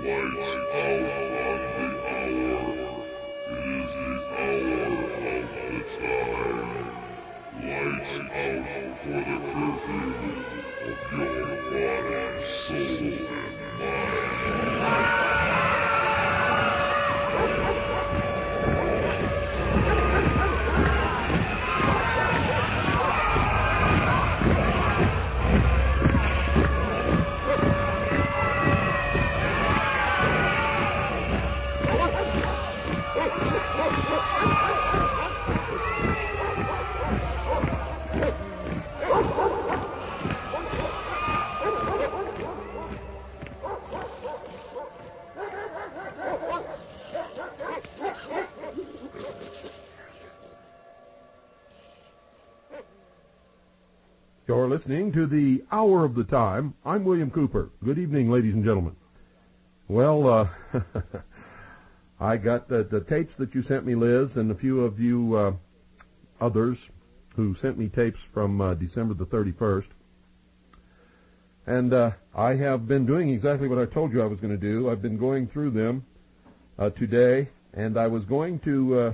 You're listening to the Hour of the Time. I'm William Cooper. Good evening, ladies and gentlemen. Well, I got the tapes that you sent me, Liz, and a few of you others who sent me tapes from December the 31st. And I have been doing exactly what I told you I was going to do. I've been going through them today, and I was going to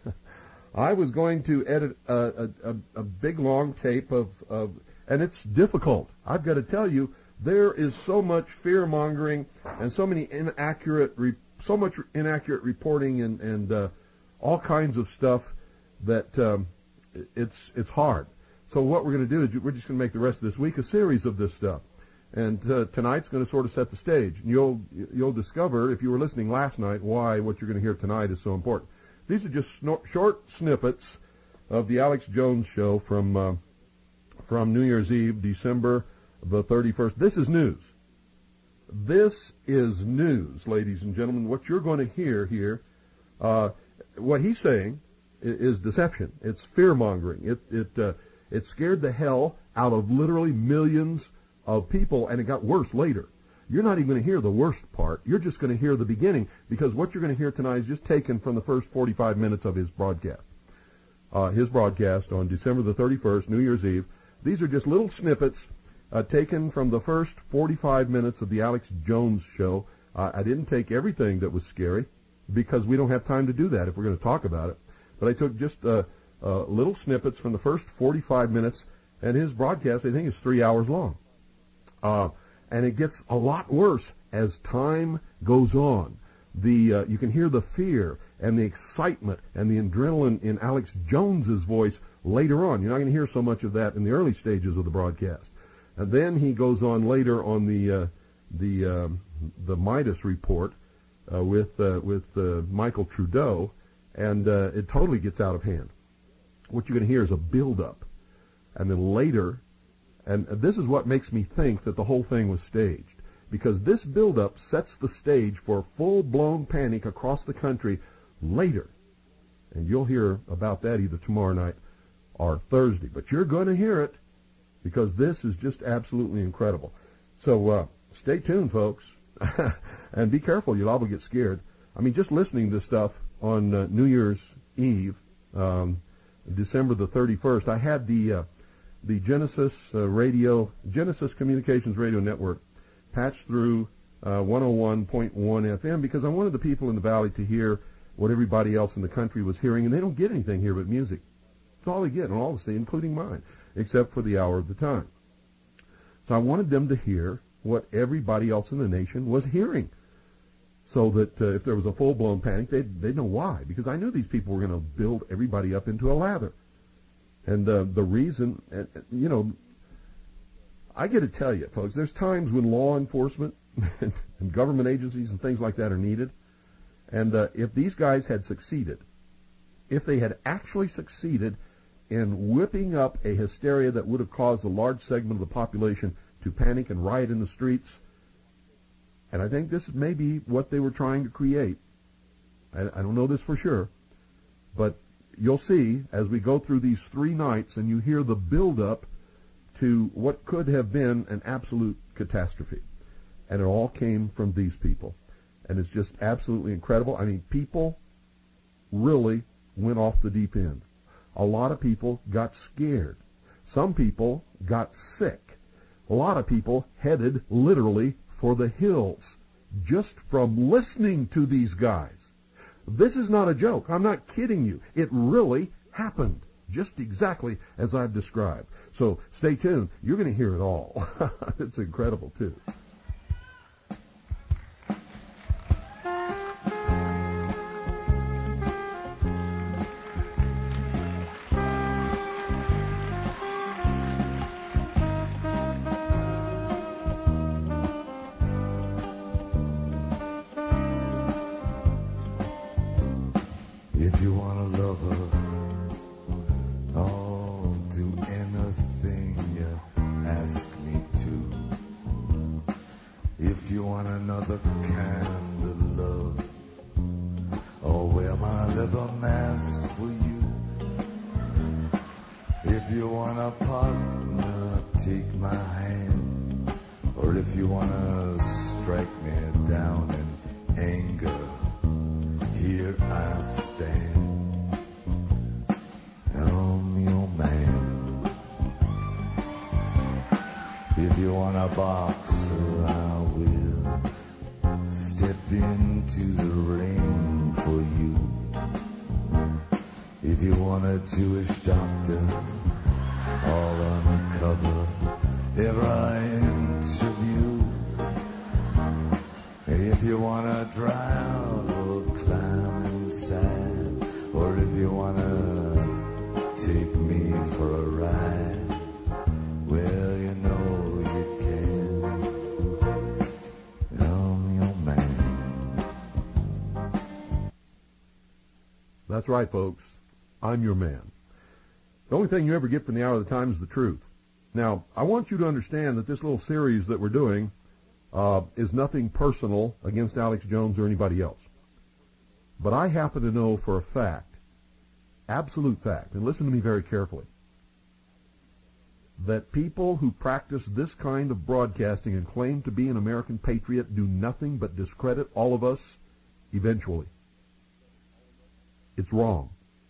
edit a big long tape of and it's difficult. I've got to tell you, there is so much fear-mongering and so much inaccurate reporting and all kinds of stuff that it's hard. So what we're going to do is we're just going to make the rest of this week a series of this stuff. And tonight's going to sort of set the stage. And you'll discover, if you were listening last night, why what you're going to hear tonight is so important. These are just short snippets of the Alex Jones Show from New Year's Eve, December the 31st. This is news. This is news, ladies and gentlemen. What you're going to hear here, what he's saying is deception. It's fear-mongering. It scared the hell out of literally millions of people, and it got worse later. You're not even going to hear the worst part. You're just going to hear the beginning, because what you're going to hear tonight is just taken from the first 45 minutes of his broadcast. His broadcast on December the 31st, New Year's Eve. These are just little snippets taken from the first 45 minutes of the Alex Jones Show. I didn't take everything that was scary, because we don't have time to do that if we're going to talk about it. But I took just little snippets from the first 45 minutes, and his broadcast, I think, is 3 hours long. And it gets a lot worse as time goes on. You can hear the fear and the excitement and the adrenaline in Alex Jones's voice later on. You're not going to hear so much of that in the early stages of the broadcast. And then he goes on later on the Midas report with Michael Trudeau, and it totally gets out of hand. What you're going to hear is a build-up, and then later. And this is what makes me think that the whole thing was staged, because this buildup sets the stage for full-blown panic across the country later. And you'll hear about that either tomorrow night or Thursday. But you're going to hear it, because this is just absolutely incredible. So stay tuned, folks, and be careful. You'll all get scared. I mean, just listening to this stuff on New Year's Eve, December the 31st, I had the Genesis Genesis Communications Radio Network patched through 101.1 FM, because I wanted the people in the Valley to hear what everybody else in the country was hearing, and they don't get anything here but music. That's all they get on all the stations, including mine, except for the Hour of the Time. So I wanted them to hear what everybody else in the nation was hearing, so that if there was a full-blown panic, they'd know why, because I knew these people were going to build everybody up into a lather. And the reason, I got to tell you, folks, there's times when law enforcement and government agencies and things like that are needed. And if these guys had succeeded, if they had actually succeeded in whipping up a hysteria that would have caused a large segment of the population to panic and riot in the streets, and I think this may be what they were trying to create. I don't know this for sure, but you'll see as we go through these 3 nights and you hear the build-up to what could have been an absolute catastrophe. And it all came from these people. And it's just absolutely incredible. I mean, people really went off the deep end. A lot of people got scared. Some people got sick. A lot of people headed literally for the hills just from listening to these guys. This is not a joke. I'm not kidding you. It really happened, just exactly as I've described. So stay tuned. You're going to hear it all. It's incredible, too. If you want a lover, I'll do anything you ask me to. If you want another kind of love, I'll wear my leather mask for you. If you want a partner, take my hand. Or if you want to strike me down in anger, here I stand. I'm your man. If you want a boxer, I will step into the ring for you. If you want a Jewish doctor, I'll uncover every interview. If you want to drive or climb inside, or if you want to take me for a ride, well, you know you can. I'm your man. That's right, folks. I'm your man. The only thing you ever get from the Hour of the Time is the truth. Now, I want you to understand that this little series that we're doing is nothing personal against Alex Jones or anybody else. But I happen to know for a fact, absolute fact, and listen to me very carefully, that people who practice this kind of broadcasting and claim to be an American patriot do nothing but discredit all of us eventually. It's wrong.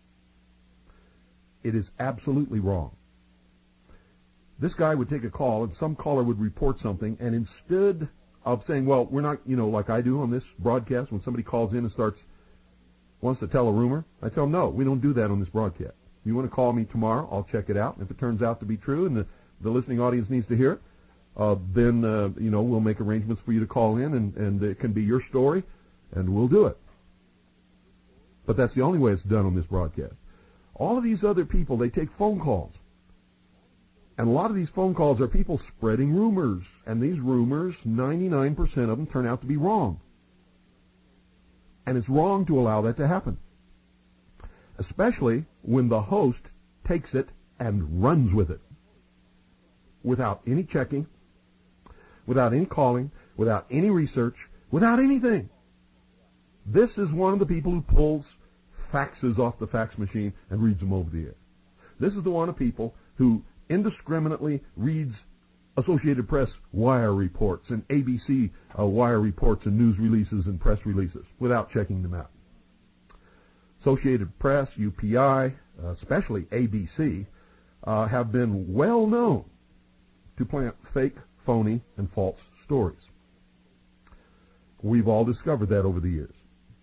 It is absolutely wrong. This guy would take a call, and some caller would report something, and instead of saying, well, we're not, like I do on this broadcast, when somebody calls in and wants to tell a rumor, I tell them, no, we don't do that on this broadcast. You want to call me tomorrow, I'll check it out, and if it turns out to be true and the listening audience needs to hear it, then we'll make arrangements for you to call in, and it can be your story, and we'll do it. But that's the only way it's done on this broadcast. All of these other people, they take phone calls. And a lot of these phone calls are people spreading rumors. And these rumors, 99% of them turn out to be wrong. And it's wrong to allow that to happen. Especially when the host takes it and runs with it. Without any checking, without any calling, without any research, without anything. This is one of the people who pulls faxes off the fax machine and reads them over the air. This is the one of people who indiscriminately reads Associated Press wire reports and ABC wire reports and news releases and press releases without checking them out. Associated Press, UPI, especially ABC, have been well known to plant fake, phony, and false stories. We've all discovered that over the years.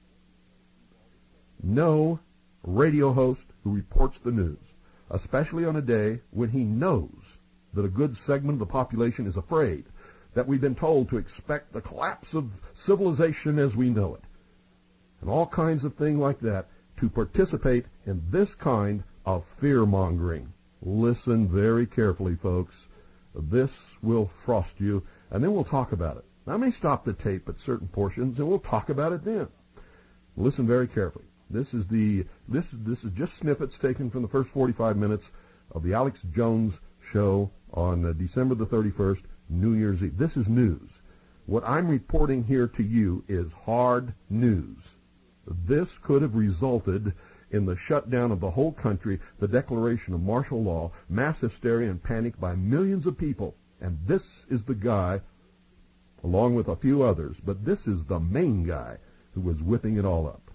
No radio host who reports the news, especially on a day when he knows that a good segment of the population is afraid that we've been told to expect the collapse of civilization as we know it, and all kinds of things like that, to participate in this kind of fear-mongering. Listen very carefully, folks. This will frost you, and then we'll talk about it. I may stop the tape at certain portions, and we'll talk about it then. Listen very carefully. This is just snippets taken from the first 45 minutes of the Alex Jones show on December the 31st, New Year's Eve. This is news. What I'm reporting here to you is hard news. This could have resulted in the shutdown of the whole country, the declaration of martial law, mass hysteria and panic by millions of people. And this is the guy, along with a few others, but this is the main guy who was whipping it all up.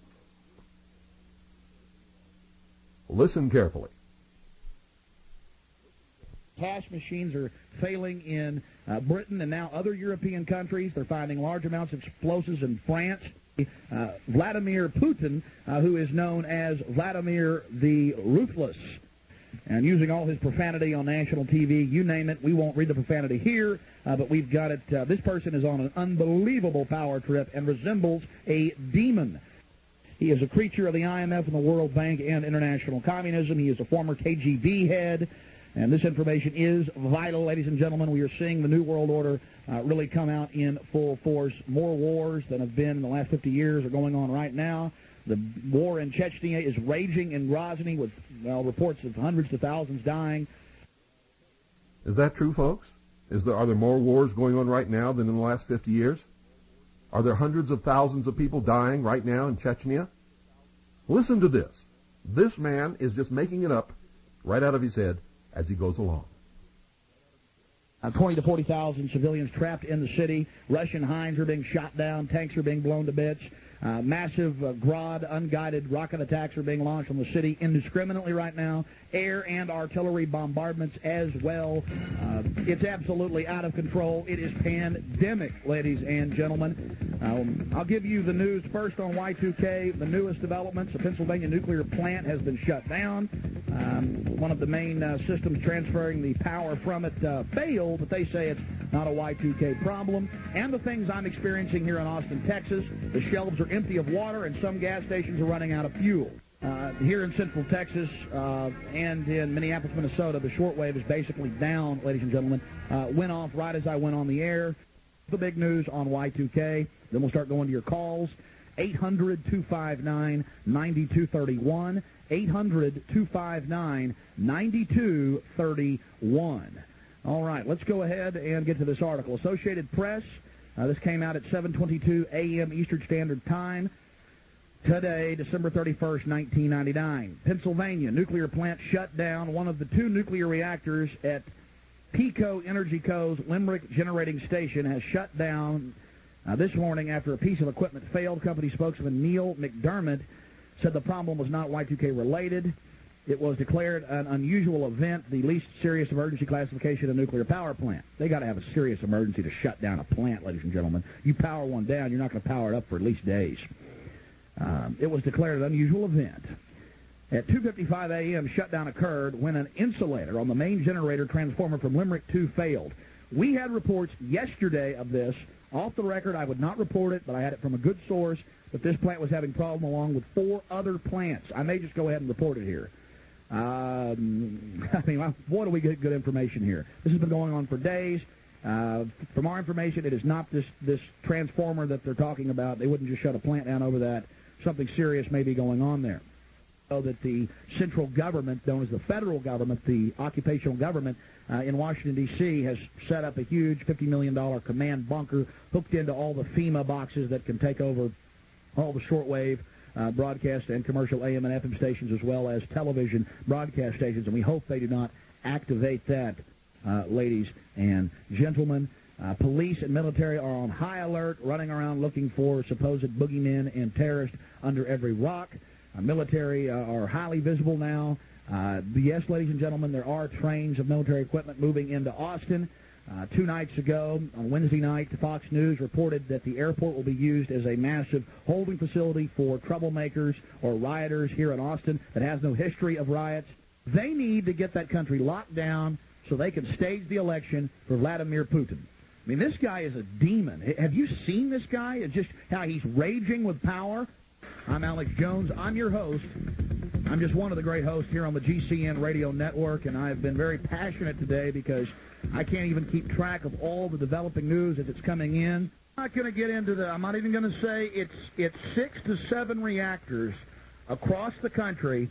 Listen carefully. Cash machines are failing in Britain and now other European countries. They're finding large amounts of explosives in France. Vladimir Putin, who is known as Vladimir the Ruthless, and using all his profanity on national TV, you name it. We won't read the profanity here, but we've got it. This person is on an unbelievable power trip and resembles a demon. He is a creature of the IMF and the World Bank and international communism. He is a former KGB head, and this information is vital, ladies and gentlemen. We are seeing the New World Order really come out in full force. More wars than have been in the last 50 years are going on right now. The war in Chechnya is raging in Grozny with reports of hundreds of thousands dying. Is that true, folks? Are there more wars going on right now than in the last 50 years? Are there hundreds of thousands of people dying right now in Chechnya? Listen to this. This man is just making it up right out of his head as he goes along. 20 to 40,000 civilians trapped in the city. Russian Hinds are being shot down. Tanks are being blown to bits. Massive Grad unguided rocket attacks are being launched on the city indiscriminately right now. Air and artillery bombardments as well. It's absolutely out of control. It is pandemic, ladies and gentlemen. I'll give you the news first on Y2K. The newest developments, the Pennsylvania nuclear plant has been shut down. One of the main systems transferring the power from it failed, but they say it's not a Y2K problem. And the things I'm experiencing here in Austin, Texas, the shelves are empty of water and some gas stations are running out of fuel. Here in Central Texas and in Minneapolis, Minnesota, the shortwave is basically down, ladies and gentlemen. Went off right as I went on the air. The big news on Y2K. Then we'll start going to your calls. 800-259-9231. 800-259-9231. All right, let's go ahead and get to this article. Associated Press. This came out at 7:22 a.m. Eastern Standard Time. Today, December 31st, 1999. Pennsylvania nuclear plant shut down. One of the two nuclear reactors at PECO Energy Co.'s Limerick Generating Station has shut down this morning after a piece of equipment failed. Company spokesman Neil McDermott said the problem was not Y2K related. It was declared an unusual event, the least serious emergency classification of a nuclear power plant. They got to have a serious emergency to shut down a plant, ladies and gentlemen. You power one down, you're not going to power it up for at least days. It was declared an unusual event. At 2:55 a.m., shutdown occurred when an insulator on the main generator transformer from Limerick 2 failed. We had reports yesterday of this. Off the record, I would not report it, but I had it from a good source that this plant was having problem along with 4 other plants. I may just go ahead and report it here. I mean, boy, do we get good information here. This has been going on for days. From our information, it is not this transformer that they're talking about. They wouldn't just shut a plant down over that. Something serious may be going on there. So that the central government, known as the federal government, the occupational government in Washington, D.C., has set up a huge $50 million command bunker hooked into all the FEMA boxes that can take over all the shortwave broadcast and commercial AM and FM stations, as well as television broadcast stations. And we hope they do not activate that, ladies and gentlemen. Police and military are on high alert, running around looking for supposed boogeymen and terrorists under every rock. Military are highly visible now. Yes, ladies and gentlemen, there are trains of military equipment moving into Austin. 2 nights ago, on Wednesday night, Fox News reported that the airport will be used as a massive holding facility for troublemakers or rioters here in Austin that has no history of riots. They need to get that country locked down so they can stage the election for Vladimir Putin. I mean, this guy is a demon. Have you seen this guy? It's just how he's raging with power. I'm Alex Jones. I'm your host. I'm just one of the great hosts here on the GCN radio network, and I've been very passionate today because I can't even keep track of all the developing news as it's coming in. I'm not going to get into I'm not even going to say it's 6 to 7 reactors across the country.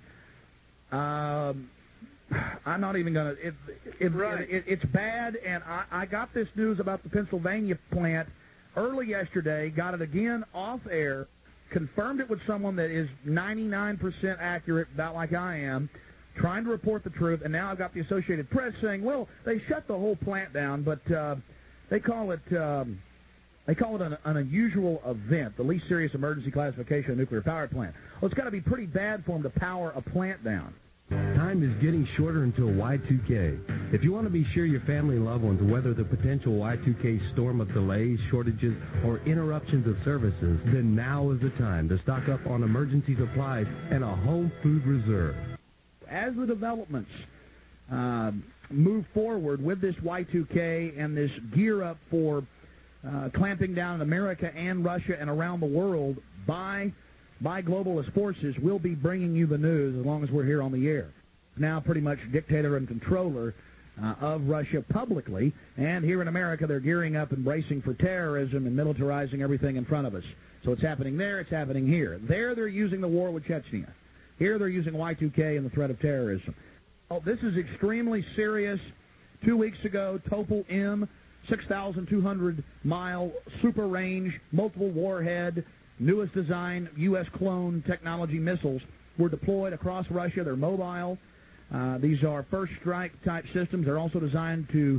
I'm not even going to. It's bad, and I got this news about the Pennsylvania plant early yesterday, got it again off air, confirmed it with someone that is 99% accurate, about like I am, trying to report the truth, and now I've got the Associated Press saying, well, they shut the whole plant down, but they call it an unusual event, the least serious emergency classification of a nuclear power plant. Well, it's got to be pretty bad for them to power a plant down. time is getting shorter until Y2K. If you want to be sure your family and loved ones weather the potential Y2K storm of delays, shortages, or interruptions of services, then now is the time to stock up on emergency supplies and a home food reserve. As the developments move forward with this Y2K and this gear up for clamping down in America and Russia and around the world by globalist forces, we'll be bringing you the news as long as we're here on the air. Now pretty much dictator and controller of Russia publicly, and here in America they're gearing up and bracing for terrorism and militarizing everything in front of us. So it's happening there, it's happening here. There they're using the war with Chechnya. Here they're using Y2K and the threat of terrorism. Oh, this is extremely serious. 2 weeks ago, Topol M, 6,200-mile super range, multiple warhead, newest design, U.S. clone technology missiles were deployed across Russia. They're mobile. These are first strike type systems. They're also designed to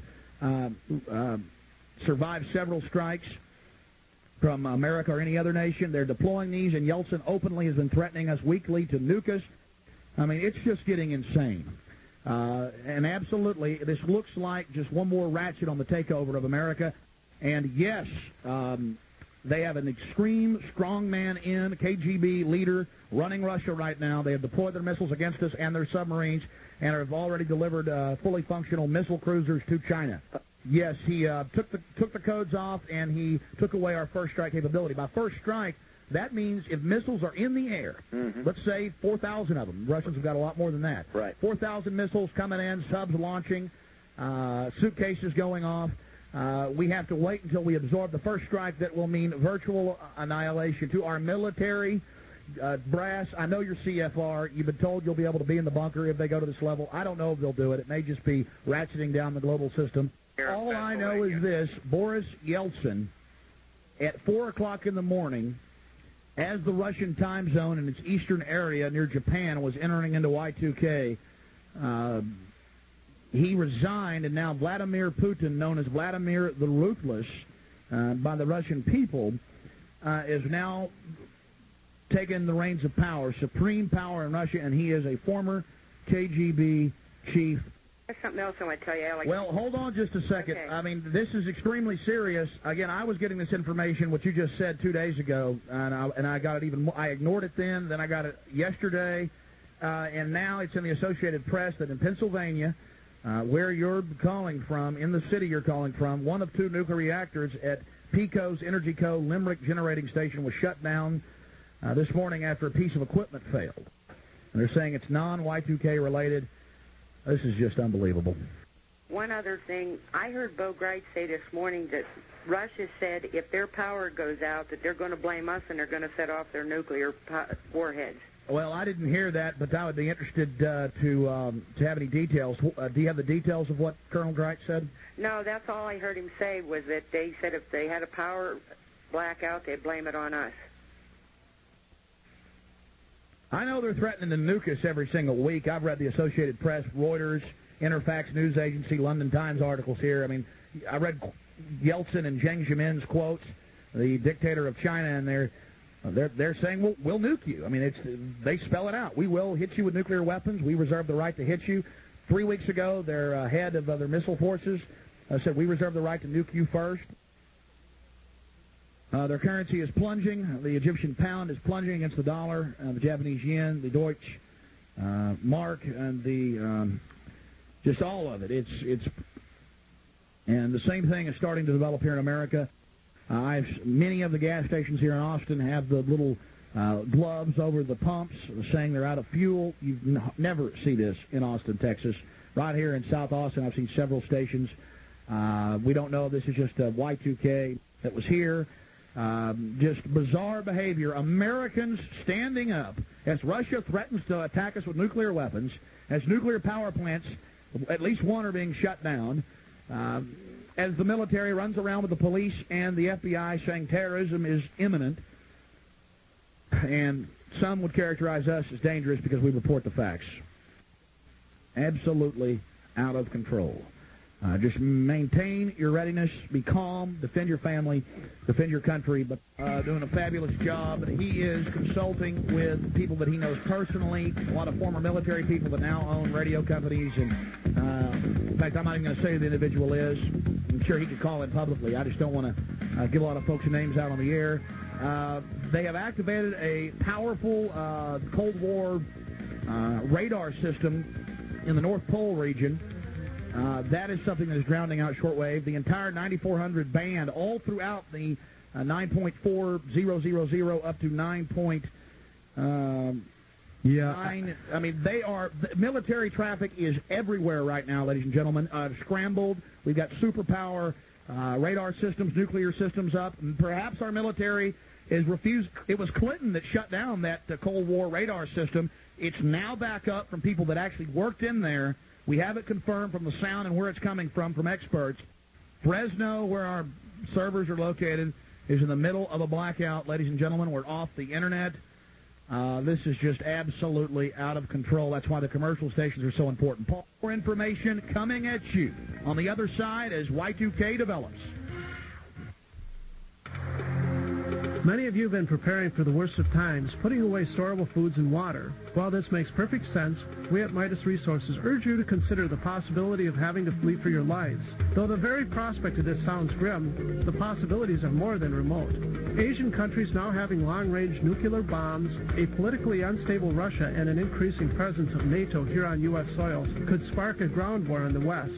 survive several strikes from America or any other nation. They're deploying these, and Yeltsin openly has been threatening us weekly to nuke us. I mean, it's just getting insane. And absolutely, this looks like just one more ratchet on the takeover of America. And yes, they have an extreme strongman in KGB leader running Russia right now. They have deployed their missiles against us and their submarines and have already delivered fully functional missile cruisers to China. Yes, he took the codes off, and he took away our first strike capability. By first strike, that means if missiles are in the air, let's say 4,000 of them. Russians have got a lot more than that. Right. 4,000 missiles coming in, subs launching, suitcases going off. We have to wait until we absorb the first strike. That will mean virtual annihilation to our military brass. I know you're CFR. You've been told you'll be able to be in the bunker if they go to this level. I don't know if they'll do it. It may just be ratcheting down the global system. All I know is this: Boris Yeltsin, at 4 o'clock in the morning, as the Russian time zone in its eastern area near Japan was entering into Y2K, he resigned, and now Vladimir Putin, known as Vladimir the Ruthless by the Russian people, is now taking the reins of power, supreme power in Russia, and he is a former KGB chief. There's something else I want to tell you, Alex. Well, hold on just a second. Okay. I mean, this is extremely serious. Again, I was getting this information, what you just said 2 days ago, and I got it even more. I ignored it then I got it yesterday, and now it's in the Associated Press that in Pennsylvania, where you're calling from, in the city you're calling from, one of 2 nuclear reactors at PECO's Energy Co. Limerick Generating Station was shut down this morning after a piece of equipment failed. And they're saying it's non-Y2K related. This is just unbelievable. One other thing, I heard Bo Greit say this morning that Russia said if their power goes out that they're going to blame us and they're going to set off their nuclear warheads. Well, I didn't hear that, but I would be interested to have any details. Do you have the details of what Colonel Greit said? No, that's all I heard him say was that they said if they had a power blackout, they'd blame it on us. I know they're threatening to nuke us every single week. I've read the Associated Press, Reuters, Interfax News Agency, London Times articles here. I mean, I read Yeltsin and Jiang Zemin's quotes, the dictator of China, and they're saying we'll nuke you. I mean, they spell it out. We will hit you with nuclear weapons. We reserve the right to hit you. 3 weeks ago, their head of their missile forces said we reserve the right to nuke you first. Their currency is plunging. The Egyptian pound is plunging against the dollar, the Japanese yen, the Deutsche mark, and the just all of it. It's and the same thing is starting to develop here in America. Many of the gas stations here in Austin have the little gloves over the pumps saying they're out of fuel. You never see this in Austin, Texas. Right here in South Austin, I've seen several stations. We don't know if this is just a Y2K that was here. Just bizarre behavior. Americans standing up as Russia threatens to attack us with nuclear weapons, as nuclear power plants, at least one, are being shut down, as the military runs around with the police and the FBI saying terrorism is imminent, and some would characterize us as dangerous because we report the facts. Absolutely out of control. Just maintain your readiness, be calm, defend your family, defend your country, but doing a fabulous job. He is consulting with people that he knows personally, a lot of former military people that now own radio companies. And in fact, I'm not even going to say who the individual is. I'm sure he could call in publicly. I just don't want to give a lot of folks' names out on the air. They have activated a powerful Cold War radar system in the North Pole region. That is something that is drowning out shortwave. The entire 9400 band, all throughout the 9.4000 up to 9. I mean, military traffic is everywhere right now, ladies and gentlemen. Scrambled. We've got superpower radar systems, nuclear systems up. And perhaps our military is refused. It was Clinton that shut down that Cold War radar system. It's now back up from people that actually worked in there. We have it confirmed from the sound and where it's coming from experts. Fresno, where our servers are located, is in the middle of a blackout. Ladies and gentlemen, we're off the Internet. This is just absolutely out of control. That's why the commercial stations are so important. More information coming at you on the other side as Y2K develops. Many of you have been preparing for the worst of times, putting away storable foods and water. While this makes perfect sense, we at Midas Resources urge you to consider the possibility of having to flee for your lives. Though the very prospect of this sounds grim, the possibilities are more than remote. Asian countries now having long-range nuclear bombs, a politically unstable Russia, and an increasing presence of NATO here on U.S. soils could spark a ground war in the West.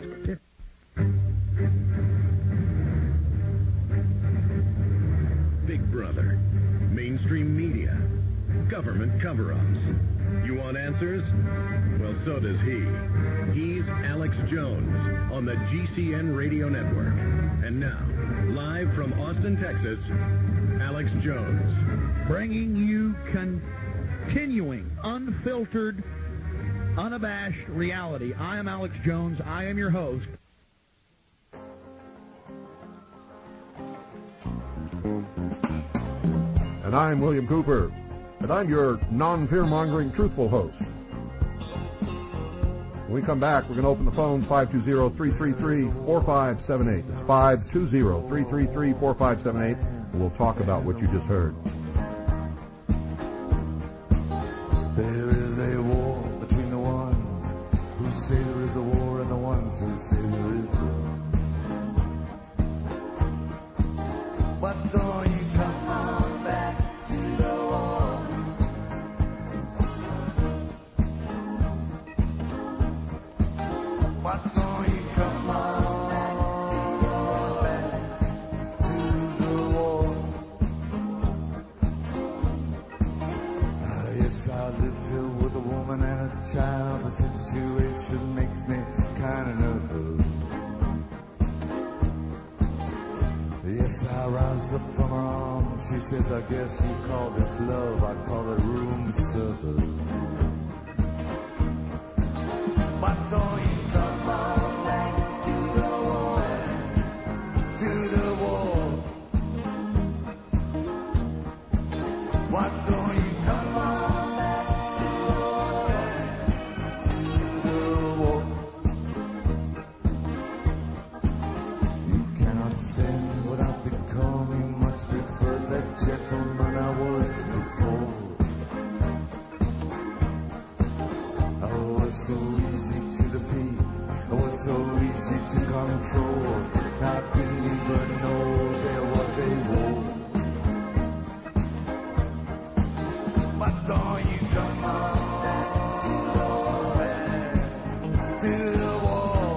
Big Brother, mainstream media, government cover-ups. You want answers? Well, so does he. He's Alex Jones on the GCN Radio Network. And now, live from Austin, Texas, Alex Jones. Bringing you continuing, unfiltered, unabashed reality. I am Alex Jones. I am your host. And I'm William Cooper, and I'm your non-fear-mongering, truthful host. When we come back, we're going to open the phones, 520-333-4578. 520-333-4578, and we'll talk about what you just heard. There is a war between the ones who say there is a war and the ones who say there isn't. But don't you come on back to the war. Why don't you come on back to the war? Yes, I live here with a woman and a child. The situation makes me kind of nervous. Yes, I rise up from her arms. She says, I guess you call this love. I call it room service. Why don't you come on back to the war? To the war. Why don't you come on back to the war? You cannot stand without becoming much preferred. That gentleman I was before. I was so easy to defeat. I was so easy to control. I didn't even know there was a war. But don't you come on back to the war.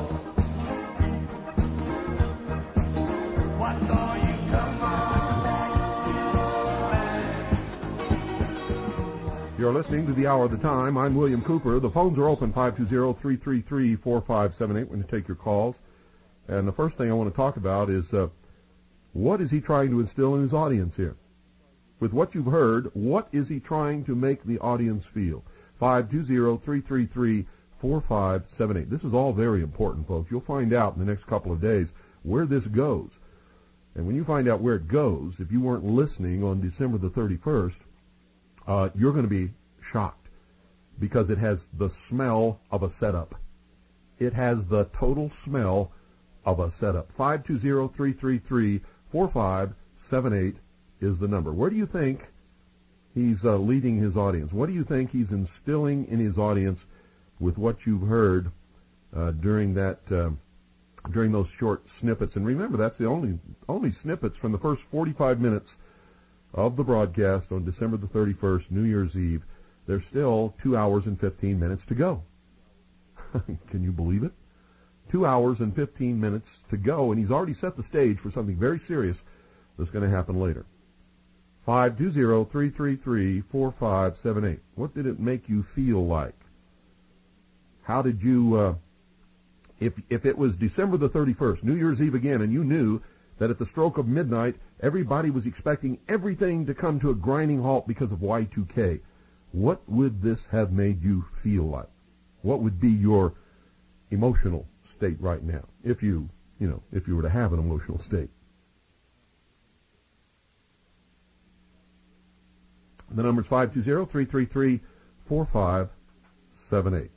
Why don't you come on back? You're listening to The Hour of the Time. I'm William Cooper. The phones are open, 520-333-4578. We're going to take your calls. And the first thing I want to talk about is what is he trying to instill in his audience here? With what you've heard, what is he trying to make the audience feel? 520-333-4578. This is all very important, folks. You'll find out in the next couple of days where this goes. And when you find out where it goes, if you weren't listening on December the 31st, you're going to be shocked because it has the smell of a setup. It has the total smell of a setup. 520-333-4578 is the number. Where do you think he's leading his audience? What do you think he's instilling in his audience with what you've heard during those short snippets? And remember, that's the only snippets from the first 45 minutes of the broadcast on December the 31st, New Year's Eve. There's still 2 hours and 15 minutes to go. Can you believe it? 2 hours and 15 minutes to go, and he's already set the stage for something very serious that's going to happen later. 520-333-4578. What did it make you feel like? How did you, if it was December the 31st, New Year's Eve again, and you knew that at the stroke of midnight, everybody was expecting everything to come to a grinding halt because of Y2K, what would this have made you feel like? What would be your emotional state right now, if you were to have an emotional state? The number is 520-333-4578.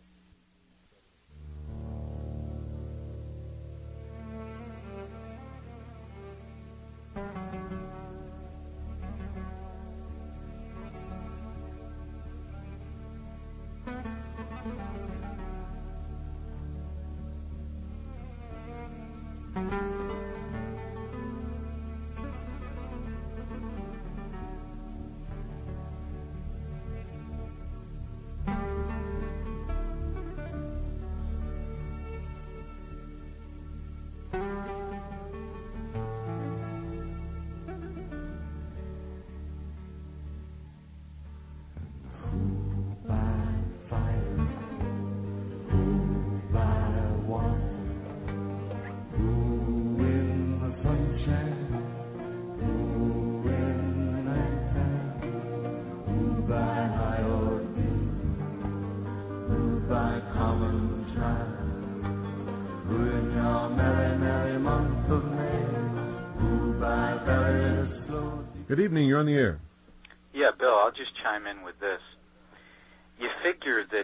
Good evening, you're on the air. Yeah, Bill, I'll just chime in with this. You figure that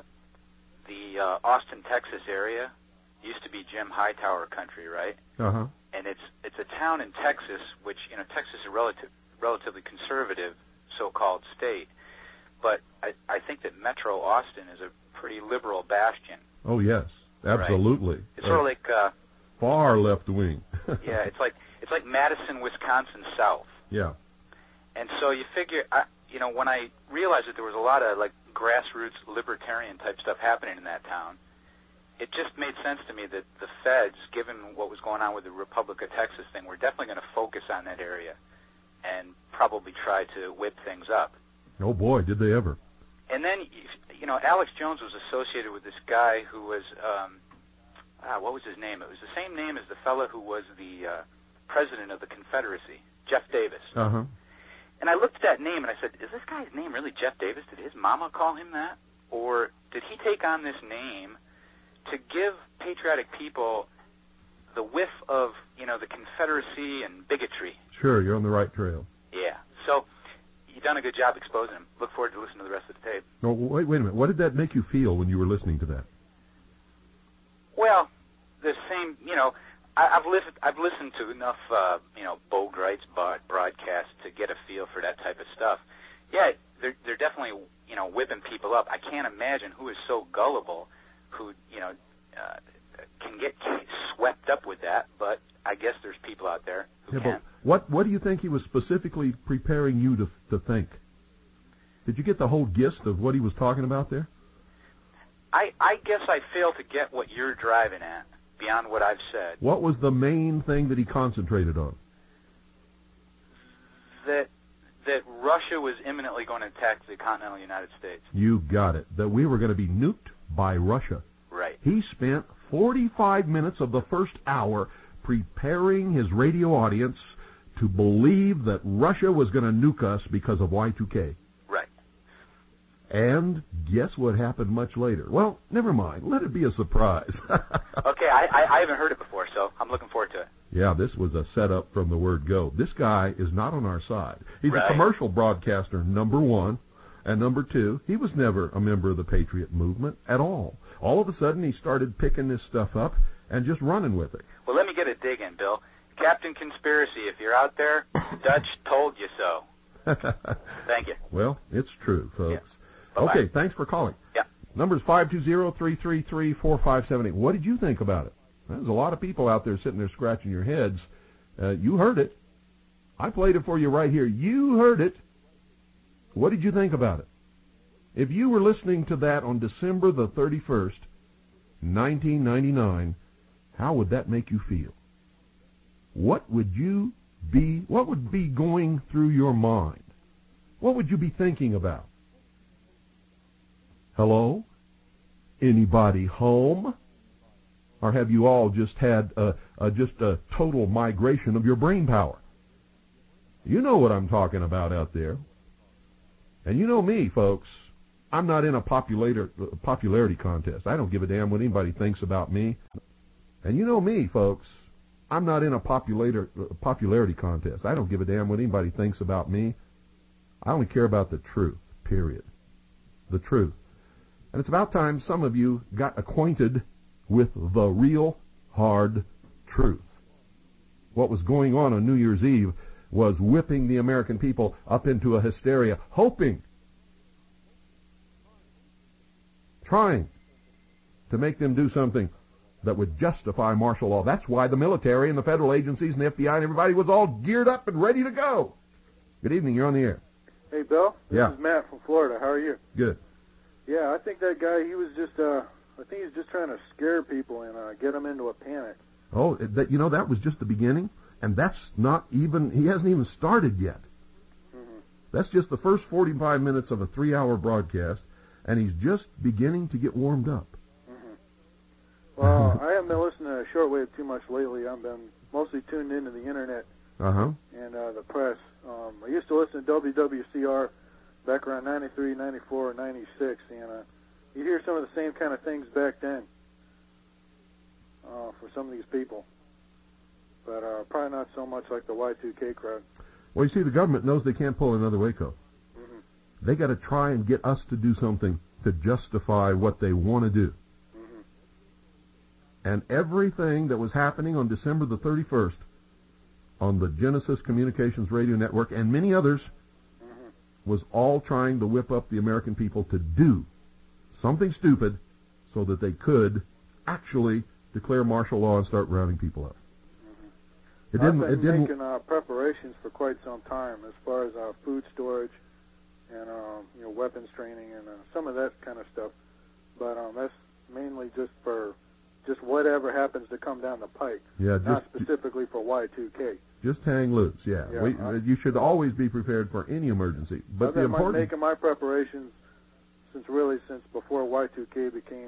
the Austin, Texas area used to be Jim Hightower country, right? Uh-huh. And it's a town in Texas, which, Texas is a relatively conservative so-called state. But I think that Metro Austin is a pretty liberal bastion. Oh, yes, absolutely. Right? It's sort of like... far left wing. Yeah, it's like Madison, Wisconsin South. Yeah. And so you figure, when I realized that there was a lot of, grassroots libertarian type stuff happening in that town, it just made sense to me that the feds, given what was going on with the Republic of Texas thing, were definitely going to focus on that area and probably try to whip things up. Oh, boy, did they ever. And then, Alex Jones was associated with this guy who was, what was his name? It was the same name as the fellow who was the president of the Confederacy, Jeff Davis. Uh-huh. And I looked at that name and I said, is this guy's name really Jeff Davis? Did his mama call him that? Or did he take on this name to give patriotic people the whiff of, the Confederacy and bigotry? Sure, you're on the right trail. Yeah. So you've done a good job exposing him. Look forward to listening to the rest of the tape. No, wait a minute. What did that make you feel when you were listening to that? Well, the same, I've listened to enough, Bo Greit's broadcasts to get a feel for that type of stuff. Yeah, they're definitely, whipping people up. I can't imagine who is so gullible, who, can get swept up with that. But I guess there's people out there who can. But what do you think he was specifically preparing you to think? Did you get the whole gist of what he was talking about there? I guess I failed to get what you're driving at. Beyond what I've said. What was the main thing that he concentrated on? That Russia was imminently going to attack the continental United States. You got it. That we were going to be nuked by Russia. Right. He spent 45 minutes of the first hour preparing his radio audience to believe that Russia was going to nuke us because of Y2K. Right. And guess what happened much later? Well, never mind. Let it be a surprise. Okay, I haven't heard it before, so I'm looking forward to it. Yeah, this was a setup from the word go. This guy is not on our side. He's right. a commercial broadcaster, number one. And number two, he was never a member of the Patriot movement at all. All of a sudden, he started picking this stuff up, and just running with it. Well, let me get a dig in, Bill. Captain Conspiracy, if you're out there, Dutch told you so. Thank you. Well, it's true, folks. Yeah. Okay, thanks for calling. Yeah. Number's 520-333-4578. What did you think about it? There's a lot of people out there sitting there scratching your heads. You heard it. I played it for you right here. You heard it. What did you think about it? If you were listening to that on December the 31st, 1999, how would that make you feel? What would be going through your mind? What would you be thinking about? Hello? Anybody home? Or have you all just had a total migration of your brain power? You know what I'm talking about out there. And you know me, folks. I'm not in a popularity contest. I don't give a damn what anybody thinks about me. And you know me, folks. I'm not in a popularity contest. I don't give a damn what anybody thinks about me. I only care about the truth, period. The truth. And it's about time some of you got acquainted with the real hard truth. What was going on New Year's Eve was whipping the American people up into a hysteria, trying to make them do something that would justify martial law. That's why the military and the federal agencies and the FBI and everybody was all geared up and ready to go. Good evening, you're on the air. Hey, Bill. Yeah. This is Matt from Florida. How are you? Good. Yeah, I think that guy, he was just, I think he's just trying to scare people and get them into a panic. Oh, that was just the beginning, and that's not even, he hasn't even started yet. Mm-hmm. That's just the first 45 minutes of a 3-hour broadcast, and he's just beginning to get warmed up. Well, I haven't been listening to shortwave too much lately. I've been mostly tuned into the internet and the press. I used to listen to WWCR back around 93, 94, 96, and you hear some of the same kind of things back then for some of these people. But probably not so much like the Y2K crowd. Well, you see, the government knows they can't pull another Waco. Mm-hmm. They got to try and get us to do something to justify what they want to do. And everything that was happening on December the 31st on the Genesis Communications Radio Network and many others was all trying to whip up the American people to do something stupid so that they could actually declare martial law and start rounding people up. I've been making preparations for quite some time as far as food storage and weapons training and some of that kind of stuff. But that's mainly just for whatever happens to come down the pike. Yeah, not specifically for Y2K. Just hang loose, yeah. You should always be prepared for any emergency. But I've been making my preparations since before Y2K became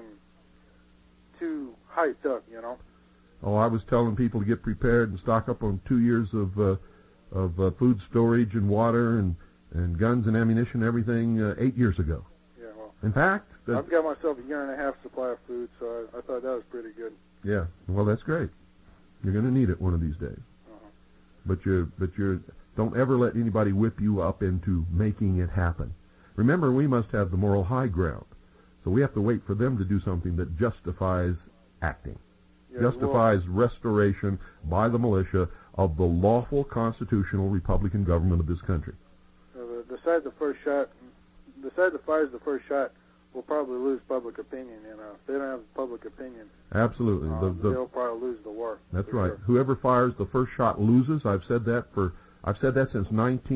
too hyped up, Oh, I was telling people to get prepared and stock up on 2 years of food storage and water and guns and ammunition and everything 8 years ago. Yeah, well. In fact, I've got myself a 1.5 year supply of food, so I thought that was pretty good. Yeah, well, that's great. You're going to need it one of these days. But don't ever let anybody whip you up into making it happen. Remember, we must have the moral high ground. So we have to wait for them to do something that justifies acting. Justifies restoration by the militia of the lawful constitutional Republican government of this country. The side that fires the first shot will probably lose public opinion. If they don't have public opinion, absolutely, they'll probably lose the war. That's right. Sure. Whoever fires the first shot loses. I've said that since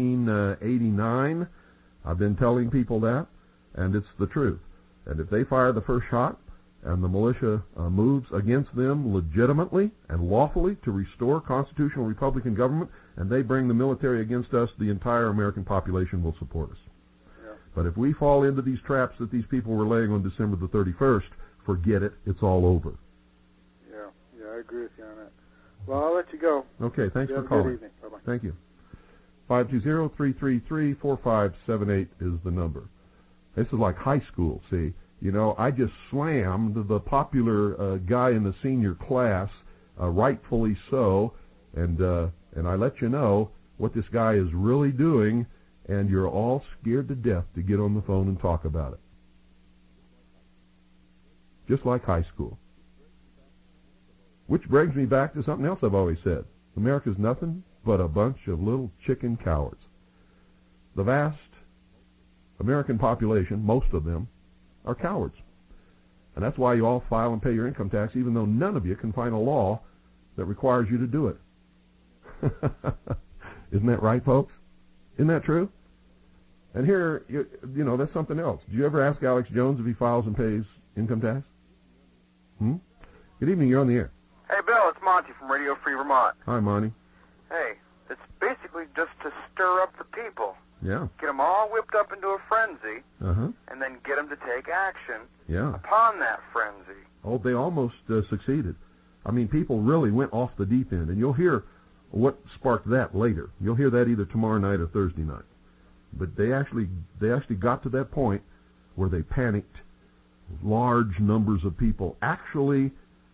1989. I've been telling people that, and it's the truth. And if they fire the first shot, and the militia moves against them legitimately and lawfully to restore constitutional Republican government, and they bring the military against us, the entire American population will support us. Yeah. But if we fall into these traps that these people were laying on December the 31st, forget it. It's all over. Yeah, I agree with you on that. Well, I'll let you go. Okay, thanks for calling. Good evening. Bye-bye. Thank you. 520-333-4578 is the number. This is like high school, see. I just slammed the popular guy in the senior class, rightfully so, and I let you know what this guy is really doing, and you're all scared to death to get on the phone and talk about it. Just like high school. Which brings me back to something else I've always said. America's nothing but a bunch of little chicken cowards. The vast American population, most of them, are cowards. And that's why you all file and pay your income tax, even though none of you can find a law that requires you to do it. Isn't that right, folks? Isn't that true? And here, you know, that's something else. Do you ever ask Alex Jones if he files and pays income tax? Good evening, you're on the air. Hey, Bill, it's Monty from Radio Free Vermont. Hi, Monty. Hey, it's basically just to stir up the people. Yeah. Get them all whipped up into a frenzy, Uh-huh. and then get them to take action Yeah. upon that frenzy. Oh, they almost succeeded. I mean, people really went off the deep end, and you'll hear what sparked that later. You'll hear that either tomorrow night or Thursday night. But they actually got to that point where they panicked. Large numbers of people actually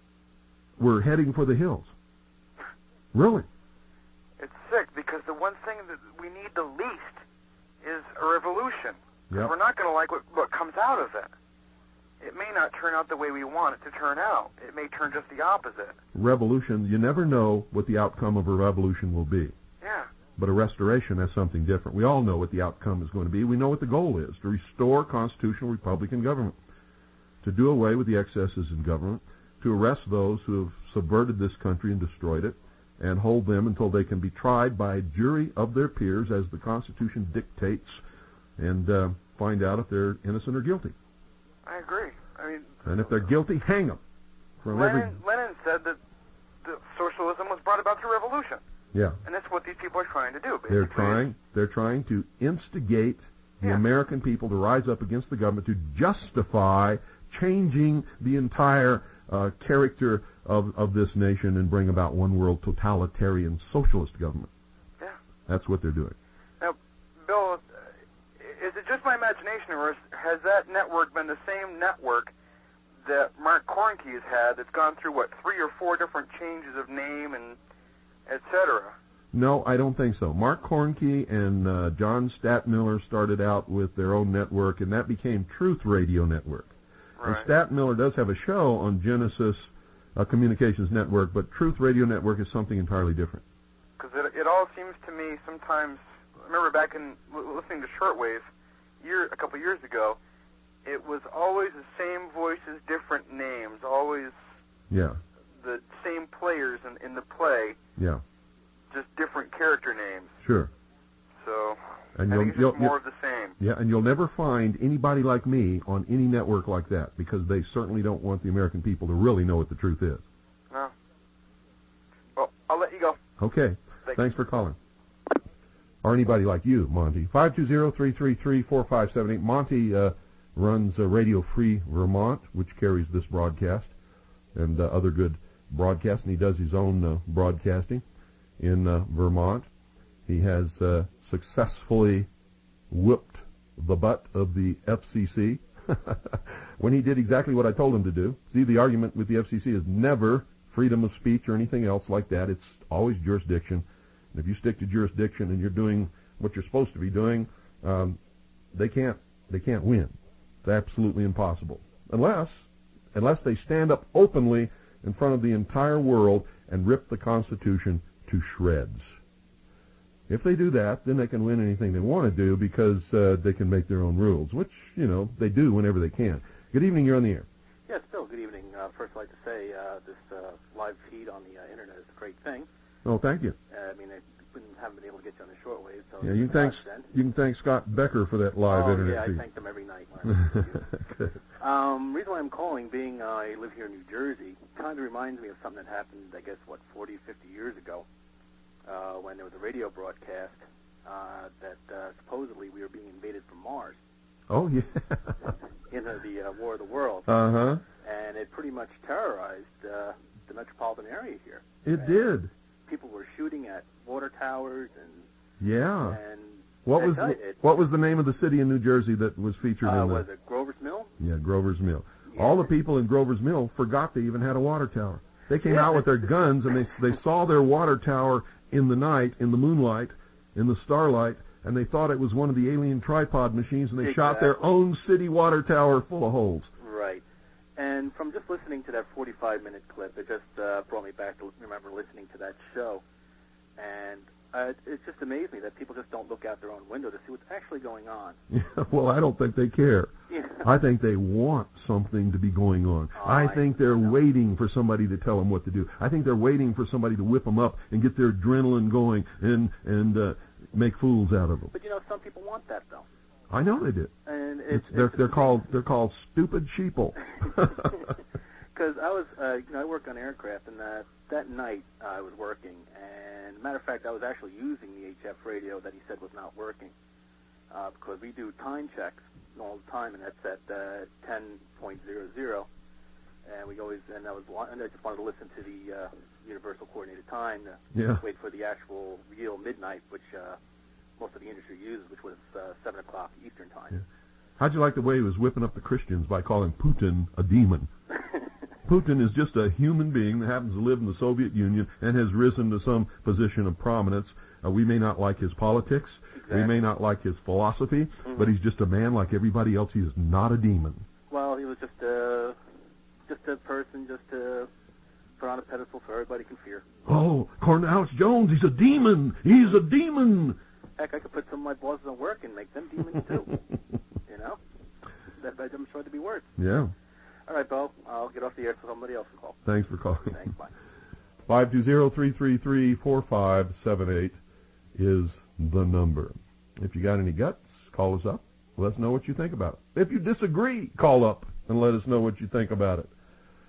were heading for the hills. Really? It's sick, because the one thing that we need the least is a revolution. Yep. We're not going to like what comes out of it. It may not turn out the way we want it to turn out. It may turn just the opposite. Revolution, you never know what the outcome of a revolution will be. Yeah. But a restoration is something different. We all know what the outcome is going to be. We know what the goal is, to restore constitutional Republican government, to do away with the excesses in government, to arrest those who have subverted this country and destroyed it, and hold them until they can be tried by a jury of their peers as the Constitution dictates, and find out if they're innocent or guilty. I agree. I mean, And if they're guilty, hang them. Lenin said that the socialism was brought about through revolution. Yeah. And that's what these people are trying to do, basically. They're trying to instigate the American people to rise up against the government to justify changing the entire character of this nation and bring about one world totalitarian socialist government. Yeah. That's what they're doing. Now, Bill, is it just my imagination, or has that network been the same network that Mark Kornke has had that's gone through, 3 or 4 different changes of name and et cetera? No, I don't think so. Mark Kornke and John Stadtmiller started out with their own network, and that became Truth Radio Network. Right. And Stadtmiller does have a show on Genesis Communications Network, but Truth Radio Network is something entirely different. Because it all seems to me sometimes, I remember back in listening to Shortwave a couple years ago, it was always the same voices, different names, always the same players in the play, just different character names. Sure. So And I think it's just more of the same. Yeah, and you'll never find anybody like me on any network like that, because they certainly don't want the American people to really know what the truth is. No. Well, I'll let you go. Okay. Thanks for calling. Or anybody like you, Monty. 520-333-4578. Monty runs Radio Free Vermont, which carries this broadcast and other good broadcasts, and he does his own broadcasting in Vermont. He has successfully whipped the butt of the FCC when he did exactly what I told him to do. See, the argument with the FCC is never freedom of speech or anything else like that. It's always jurisdiction. And if you stick to jurisdiction and you're doing what you're supposed to be doing, they can't win. It's absolutely impossible. Unless they stand up openly in front of the entire world and rip the Constitution to shreds. If they do that, then they can win anything they want to do, because they can make their own rules, which, they do whenever they can. Good evening, you're on the air. Yes, Bill, good evening. First, I'd like to say this live feed on the Internet is a great thing. Oh, thank you. I haven't been able to get you on the shortwave. So yeah, you can thank Scott Becker for that live Internet feed. I thank them every night. Good. Reason why I'm calling, being I live here in New Jersey, kind of reminds me of something that happened, 40, 50 years ago, when there was a radio broadcast that supposedly we were being invaded from Mars. Oh, yeah. In the War of the Worlds. Uh-huh. And it pretty much terrorized the metropolitan area here. It did. People were shooting at water towers and... Yeah. And what was the name of the city in New Jersey that was featured in the... Was it Grover's Mill? Yeah, Grover's Mill. Yeah. All the people in Grover's Mill forgot they even had a water tower. They came out with their guns, and they saw their water tower in the night, in the moonlight, in the starlight, and they thought it was one of the alien tripod machines, and they shot their own city water tower full of holes. Right. And from just listening to that 45-minute clip, it just brought me back to remember listening to that show. And it just amazed me that people just don't look out their own window to see what's actually going on. Well, I don't think they care. Yeah. I think they want something to be going on. I think they're waiting for somebody to tell them what to do. I think they're waiting for somebody to whip them up and get their adrenaline going and make fools out of them. But some people want that though. I know they do. And they're called stupid sheeple. Because I was I work on aircraft, and that night I was working, and matter of fact, I was actually using the HF radio that he said was not working, because we do time checks all the time, and that's at 10.00, and we always and I just wanted to listen to the Universal Coordinated Time to wait for the actual real midnight, which most of the industry uses, which was 7 o'clock Eastern time. Yeah. How'd you like the way he was whipping up the Christians by calling Putin a demon? Putin is just a human being that happens to live in the Soviet Union and has risen to some position of prominence. We may not like his politics, we may not like his philosophy, but he's just a man like everybody else. He is not a demon. Well, he was just a person, just put on a pedestal so everybody can fear. Oh, Cornel Alex Jones, he's a demon! He's a demon! Heck, I could put some of my bosses on work and make them demons too. I'm sure to be worse. Yeah. All right, Bo. I'll get off the air so somebody else can call. Thanks for calling. Thanks. Bye. 520-333-4578 is the number. If you got any guts, call us up. Let us know what you think about it. If you disagree, call up and let us know what you think about it.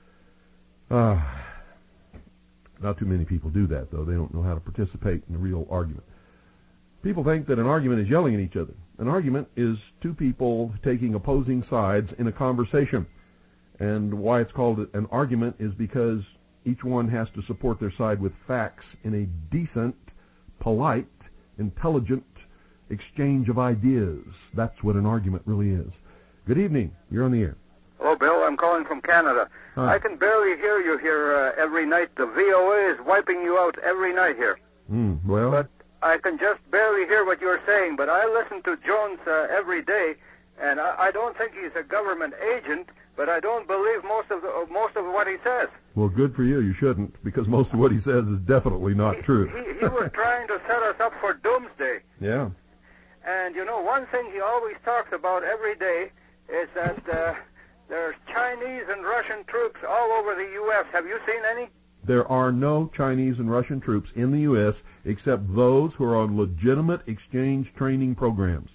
Not too many people do that, though. They don't know how to participate in a real argument. People think that an argument is yelling at each other. An argument is two people taking opposing sides in a conversation. And why it's called an argument is because each one has to support their side with facts in a decent, polite, intelligent exchange of ideas. That's what an argument really is. Good evening. You're on the air. Hello, Bill. I'm calling from Canada. Hi. I can barely hear you here every night. The VOA is wiping you out every night here. Well... But I can just barely hear what you're saying, but I listen to Jones every day, and I don't think he's a government agent, but I don't believe most of what he says. Well, good for you. You shouldn't, because most of what he says is definitely not true. He was trying to set us up for doomsday. Yeah. And, one thing he always talks about every day is that there's Chinese and Russian troops all over the U.S. Have you seen any? There are no Chinese and Russian troops in the U.S. except those who are on legitimate exchange training programs.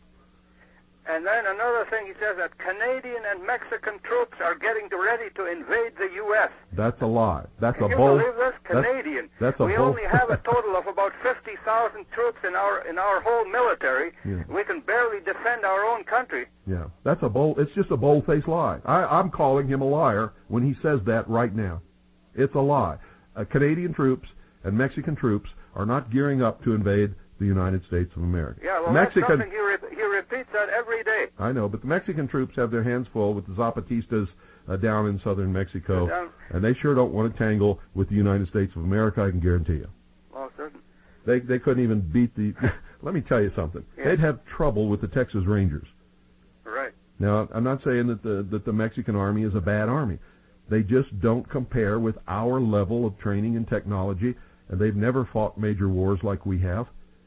And then another thing, he says that Canadian and Mexican troops are getting ready to invade the U.S. That's a lie. That's Can a bull. you believe this? Canadian. That's a we bull. only have a total of about 50,000 troops in our whole military. Yeah. We can barely defend our own country. Yeah, that's a bull. It's just a bold-faced lie. I'm calling him a liar when he says that right now. It's a lie. Canadian troops and Mexican troops are not gearing up to invade the United States of America. Yeah, well, that's something he repeats that every day. I know, but the Mexican troops have their hands full with the Zapatistas down in southern Mexico, and they sure don't want to tangle with the United States of America, I can guarantee you. Well, certain. They couldn't even beat the... Let me tell you something. Yeah. They'd have trouble with the Texas Rangers. Right. Now, I'm not saying that the Mexican army is a bad army. They just don't compare with our level of training and technology, and they've never fought major wars like we have.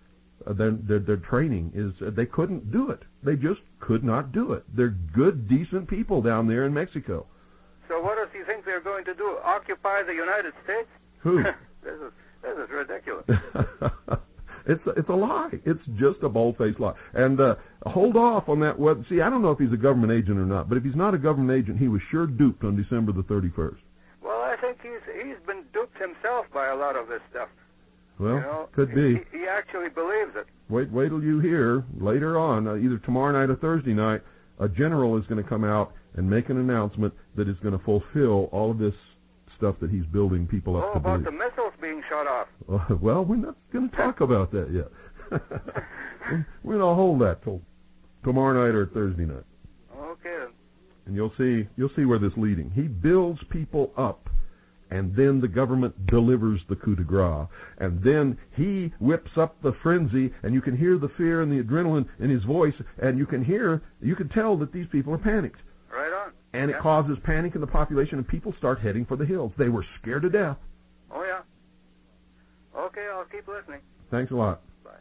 Their training is, they couldn't do it. They just could not do it. They're good, decent people down there in Mexico. So what does he think they're going to do? Occupy the United States? Who? This is ridiculous. It's a lie. It's just a bold-faced lie. And hold off on that web. See, I don't know if he's a government agent or not, but if he's not a government agent, he was sure duped on December the 31st. Well, I think he's been duped himself by a lot of this stuff. Well, could be. He actually believes it. Wait till you hear later on, either tomorrow night or Thursday night, a general is going to come out and make an announcement that is going to fulfill all of this stuff that he's building people up to about believe. the missiles being shot off. Well, we're not going to talk about that yet. We're going to hold that till tomorrow night or Thursday night. Okay. And you'll see where this is leading. He builds people up, and then the government delivers the coup de grace. And then he whips up the frenzy, and you can hear the fear and the adrenaline in his voice, and you can tell that these people are panicked. Right on. And it causes panic in the population, and people start heading for the hills. They were scared to death. Oh, yeah. Okay, I'll keep listening. Thanks a lot. Bye.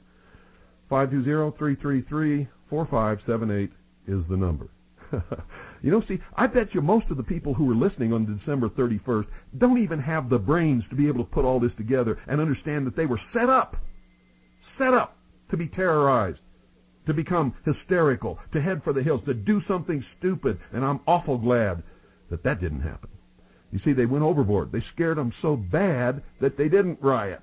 520-333-4578 is the number. You know, see, I bet you most of the people who were listening on December 31st don't even have the brains to be able to put all this together and understand that they were set up to be terrorized, to become hysterical, to head for the hills, to do something stupid, and I'm awful glad that didn't happen. You see, they went overboard. They scared them so bad that they didn't riot.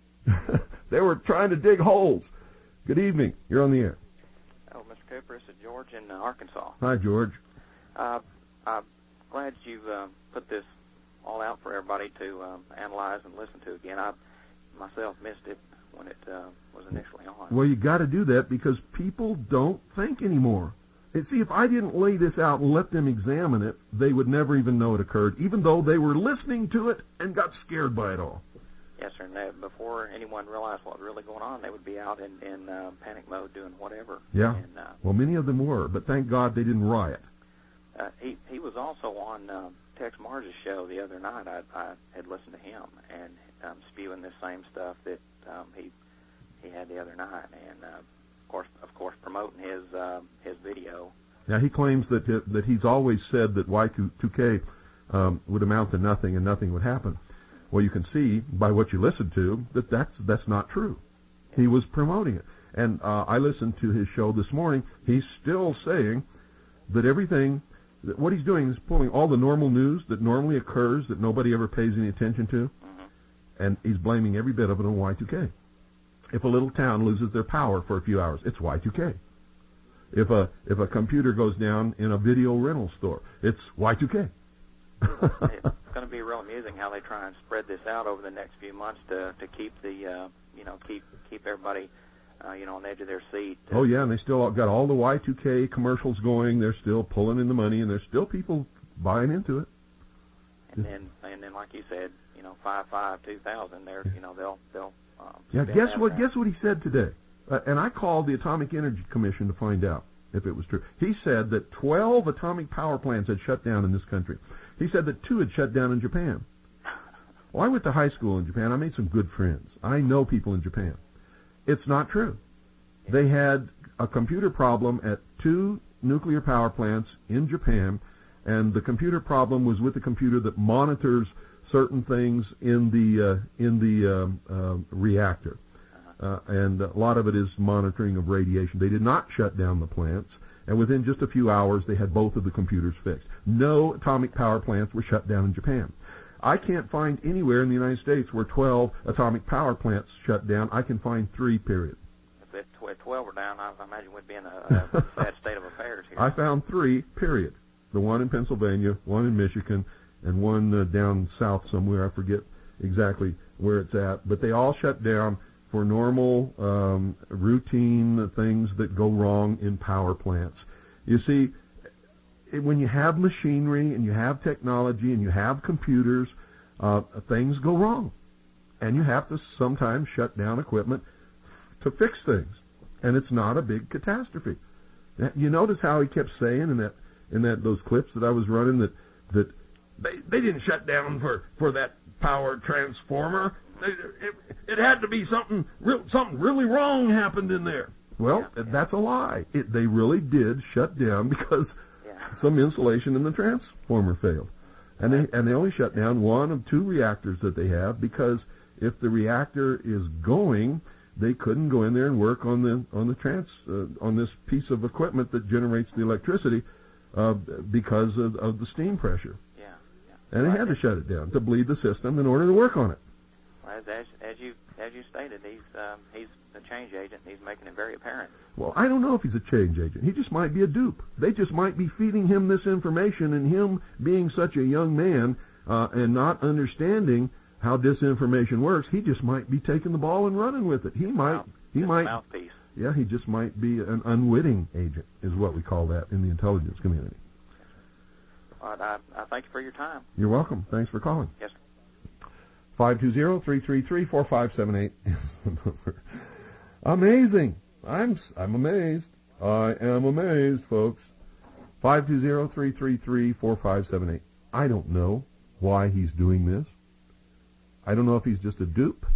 They were trying to dig holes. Good evening. You're on the air. Oh, Mr. Cooper, this is George in Arkansas. Hi, George. I'm glad you put this all out for everybody to analyze and listen to again. I myself missed it when it was initially on. Well, you got to do that because people don't think anymore. And see, if I didn't lay this out and let them examine it, they would never even know it occurred, even though they were listening to it and got scared by it all. Yes, sir. And before anyone realized what was really going on, they would be out in panic mode doing whatever. Yeah. And, well, many of them were, but thank God they didn't riot. He was also on Tex Mars' show the other night. I had listened to him and spewing this same stuff that he had the other night, and of course, promoting his video. Yeah, he claims that he's always said that Y2K would amount to nothing and nothing would happen. Well, you can see by what you listened to that that's not true. Yeah. He was promoting it, and I listened to his show this morning. He's still saying that that what he's doing is pulling all the normal news that normally occurs that nobody ever pays any attention to, and he's blaming every bit of it on Y2K. If a little town loses their power for a few hours, it's Y2K. If a computer goes down in a video rental store, it's Y2K. It's going to be real amusing how they try and spread this out over the next few months to keep the keep everybody on the edge of their seat. Oh yeah, and they still got all the Y2K commercials going. They're still pulling in the money, and there's still people buying into it. And then like you said, 5/5/2000, they'll Guess what he said today? And I called the Atomic Energy Commission to find out if it was true. He said that 12 atomic power plants had shut down in this country. He said that 2 had shut down in Japan. Well, I went to high school in Japan. I made some good friends. I know people in Japan. It's not true. They had a computer problem at 2 nuclear power plants in Japan, and the computer problem was with the computer that monitors certain things in the reactor. And a lot of it is monitoring of radiation. They did not shut down the plants, and within just a few hours they had both of the computers fixed. No atomic power plants were shut down in Japan. I can't find anywhere in the United States where 12 atomic power plants shut down. I can find 3, period. If 12 were down, I imagine we'd be in a sad state of affairs here. I found 3, period. The one in Pennsylvania, one in Michigan, and one down south somewhere. I forget exactly where it's at. But they all shut down for normal, routine things that go wrong in power plants. You see, when you have machinery and you have technology and you have computers, things go wrong. And you have to sometimes shut down equipment to fix things. And it's not a big catastrophe. You notice how he kept saying in those clips that I was running that they didn't shut down for that power transformer. It had to be something really wrong happened in there. Well, that's a lie. They really did shut down because some insulation in the transformer failed, and they only shut down 1 of 2 reactors that they have because if the reactor is going, they couldn't go in there and work on this piece of equipment that generates the electricity because of the steam pressure. And they had to shut it down to bleed the system in order to work on it. Well, as you stated, he's a change agent. He's making it very apparent. Well, I don't know if he's a change agent. He just might be a dupe. They just might be feeding him this information, and him being such a young man and not understanding how disinformation works, he just might be taking the ball and running with it. He might. Mouthpiece. Yeah, he just might be an unwitting agent, is what we call that in the intelligence community. All right, I thank you for your time. You're welcome. Thanks for calling. Yes, sir. 520-333-4578 is the number. Amazing. I'm amazed. I am amazed, folks. 520-333-4578. I don't know why he's doing this. I don't know if he's just a dupe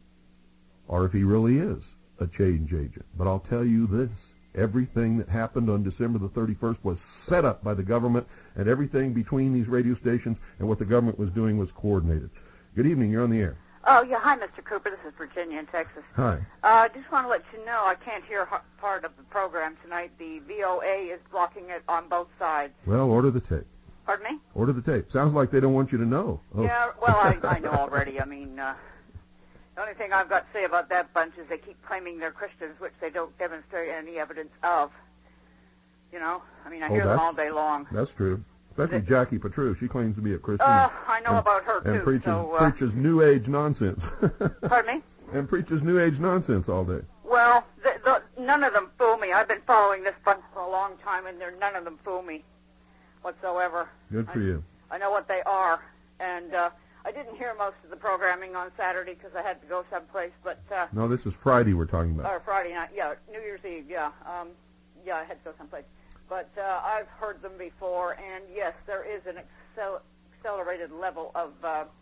or if he really is a change agent. But I'll tell you this. Everything that happened on December the 31st was set up by the government, and everything between these radio stations and what the government was doing was coordinated. Good evening. You're on the air. Oh, yeah. Hi, Mr. Cooper. This is Virginia in Texas. Hi. I just want to let you know I can't hear part of the program tonight. The VOA is blocking it on both sides. Well, order the tape. Pardon me? Order the tape. Sounds like they don't want you to know. Oh. Yeah, well, I know already. I mean, the only thing I've got to say about that bunch is they keep claiming they're Christians, which they don't demonstrate any evidence of. You know? I mean, I hear them all day long. That's true. Especially Jackie Petru. She claims to be a Christian. I know about her, too. And preaches New Age nonsense. Pardon me? And preaches New Age nonsense all day. Well, none of them fool me. I've been following this bunch for a long time, and none of them fool me whatsoever. Good for you. I know what they are. And I didn't hear most of the programming on Saturday because I had to go someplace. But no, this is Friday we're talking about. Or Friday night, yeah. New Year's Eve, yeah. I had to go someplace. But I've heard them before, and yes, there is an accelerated level of,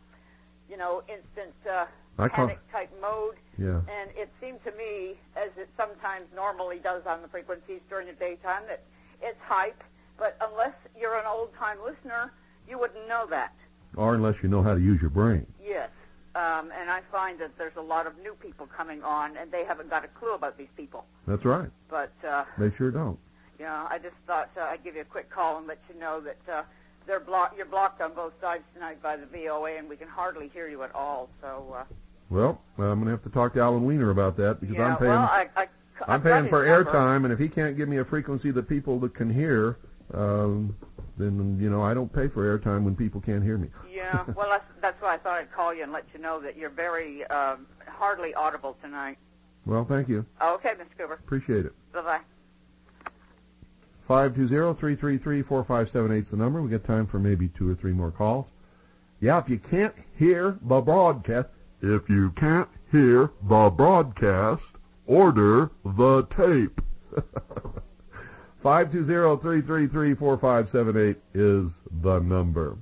instant panic-type mode. Yeah. And it seemed to me, as it sometimes normally does on the frequencies during the daytime, that it's hype. But unless you're an old-time listener, you wouldn't know that. Or unless you know how to use your brain. Yes. And I find that there's a lot of new people coming on, and they haven't got a clue about these people. That's right. But they sure don't. Yeah, I just thought I'd give you a quick call and let you know that you're blocked on both sides tonight by the VOA, and we can hardly hear you at all. So. Well, I'm going to have to talk to Alan Weiner about that because I'm paying. Well, I'm paying for airtime, and if he can't give me a frequency that people that can hear, then I don't pay for airtime when people can't hear me. Yeah, well, that's why I thought I'd call you and let you know that you're very hardly audible tonight. Well, thank you. Okay, Mr. Cooper. Appreciate it. Bye-bye. 520-333-4578 is the number. We got time for maybe 2 or 3 more calls. Yeah, if you can't hear the broadcast, order the tape. 520-333-4578 is the number.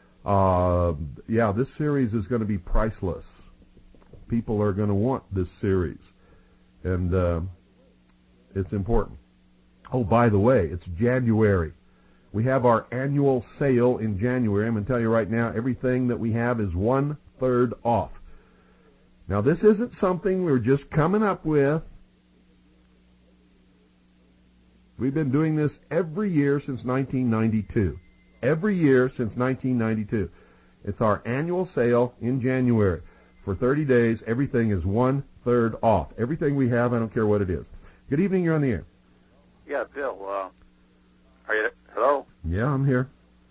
This series is going to be priceless. People are going to want this series. And it's important. Oh, by the way, it's January. We have our annual sale in January. I'm going to tell you right now, everything that we have is 1/3 off. Now, this isn't something we're just coming up with. We've been doing this every year since 1992. Every year since 1992. It's our annual sale in January. For 30 days, everything is 1/3 off. Everything we have, I don't care what it is. Good evening, you're on the air. Yeah, Bill. Are you? Hello. Yeah, I'm here.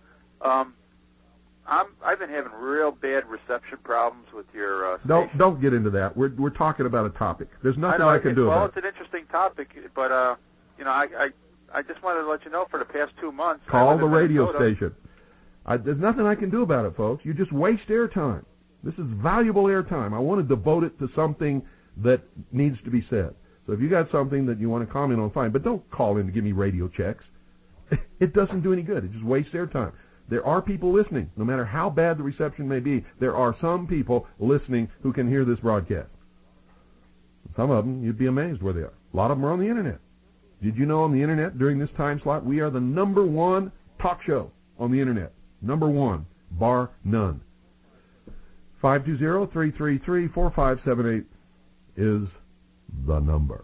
I've been having real bad reception problems with your. Don't get into that. We're talking about a topic. There's nothing I can do about it. Well, it's an interesting topic, but I just wanted to let you know for the past 2 months. Call the radio station. There's nothing I can do about it, folks. You just waste airtime. This is valuable airtime. I want to devote it to something that needs to be said. So if you got something that you want to comment on, fine. But don't call in to give me radio checks. It doesn't do any good. It just wastes airtime. There are people listening. No matter how bad the reception may be, there are some people listening who can hear this broadcast. Some of them, you'd be amazed where they are. A lot of them are on the Internet. Did you know on the Internet, during this time slot, we are the #1 talk show on the Internet. #1, bar none. 520-333-4578 is the number.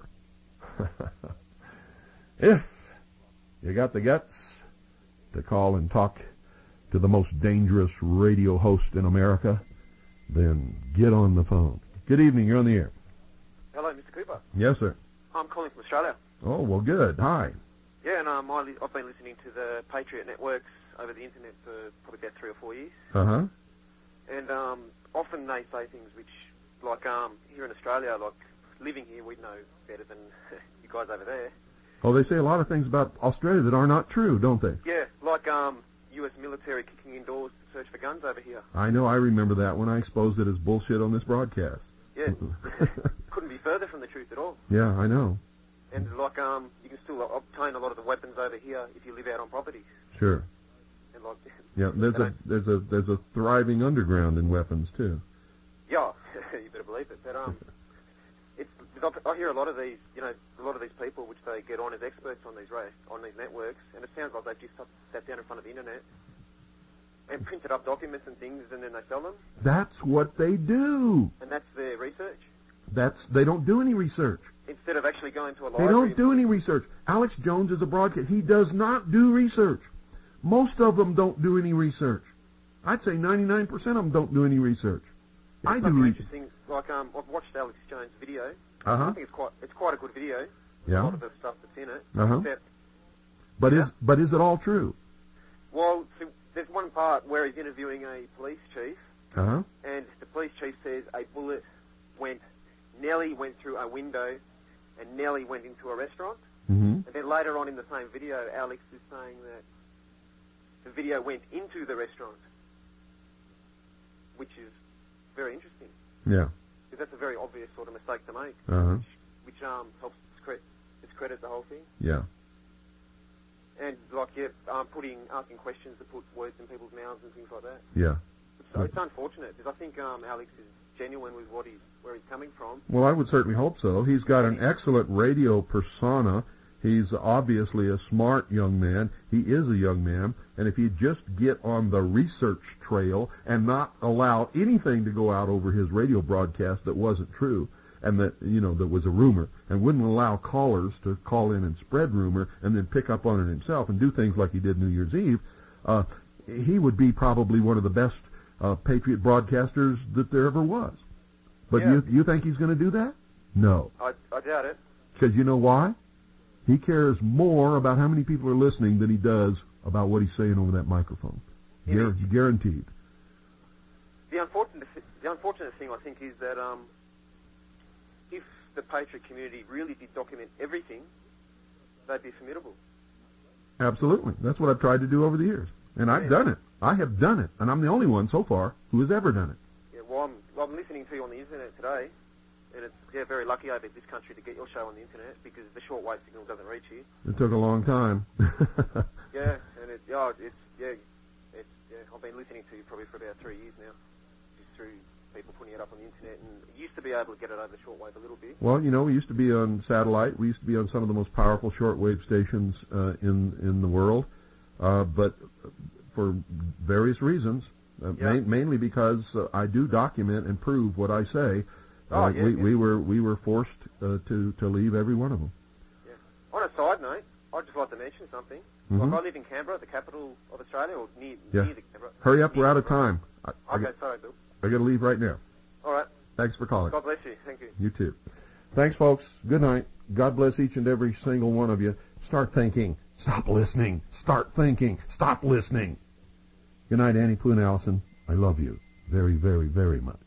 If you got the guts to call and talk to the most dangerous radio host in America, then get on the phone. Good evening, you're on the air. Hello, Mr. Cooper. Yes, sir. I'm calling from Australia. Oh, well, good. Hi. Yeah, and I've been listening to the Patriot Networks over the Internet for probably about 3 or 4 years. Uh-huh. And often they say things which, like here in Australia, like living here, we know better than you guys over there. Oh, they say a lot of things about Australia that are not true, don't they? Yeah, like U.S. military kicking indoors to search for guns over here. I know, I remember that when I exposed it as bullshit on this broadcast. Yeah, couldn't be further from the truth at all. Yeah, I know. And like you can still obtain a lot of the weapons over here if you live out on property. Sure. And like Yeah, there's a thriving underground in weapons too. Yeah, you better believe it. But I hear a lot of these, people which they get on as experts on these networks, and it sounds like they've just sat down in front of the internet and printed up documents and things, and then they sell them. That's what they do. And that's their research. They don't do any research. Instead of actually going to a library. They don't do any research. Alex Jones is a broadcaster. He does not do research. Most of them don't do any research. I'd say 99% of them don't do any research. I do research. Interesting. Like I've watched Alex Jones' video. Uh-huh. I think it's quite a good video. Yeah. A lot of the stuff that's in it. Uh-huh. Except, but is it all true? Well, there's one part where he's interviewing a police chief. Uh-huh. And the police chief says a bullet nearly went through a window and nearly went into a restaurant. Mm-hmm. And then later on in the same video, Alex is saying that the video went into the restaurant, which is very interesting. Yeah. Because that's a very obvious sort of mistake to make, Uh-huh. which helps discredit the whole thing. Yeah. And asking questions to put words in people's mouths and things like that. Yeah. So it's unfortunate because I think Alex is genuine with where he's coming from. Well, I would certainly hope so. He's got an excellent radio persona. He's obviously a smart young man. He is a young man. And if he'd just get on the research trail and not allow anything to go out over his radio broadcast that wasn't true and that was a rumor, and wouldn't allow callers to call in and spread rumor and then pick up on it himself and do things like he did New Year's Eve, he would be probably one of the best Patriot broadcasters that there ever was. But you think he's going to do that? No. I doubt it. Because you know why? He cares more about how many people are listening than he does about what he's saying over that microphone. Guaranteed. The unfortunate thing, I think, is that if the Patriot community really did document everything, they'd be formidable. Absolutely. That's what I've tried to do over the years. And I've done it. I have done it. And I'm the only one so far who has ever done it. Yeah, well, I'm listening to you on the internet today, and it's very lucky over this country to get your show on the internet because the shortwave signal doesn't reach you. It took a long time. Yeah, and I've been listening to you probably for about 3 years now, just through people putting it up on the internet, and it used to be able to get it over the shortwave a little bit. Well, we used to be on satellite. We used to be on some of the most powerful shortwave stations in the world, but for various reasons, mainly because I do document and prove what I say. We were forced to leave every one of them. Yeah. On a side note, I'd just like to mention something. Mm-hmm. Like I live in Canberra, the capital of Australia, or near the Canberra. Hurry up, we're out of time. Sorry, Bill. I got to leave right now. All right. Thanks for calling. God bless you. Thank you. You too. Thanks, folks. Good night. God bless each and every single one of you. Start thinking. Stop listening. Start thinking. Stop listening. Good night, Annie Pooh and Allison. I love you very, very, very much.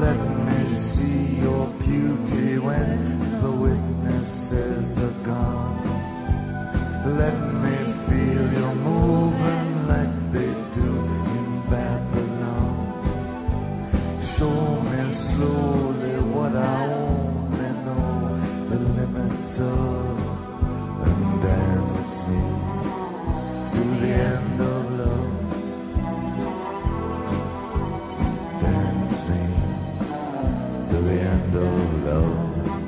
Let me see your beauty when the witnesses are gone. Let me feel you moving like they do in Babylon. Show me slowly what I only know the limits of, and dance me to the end of love. Dance me to the end of love.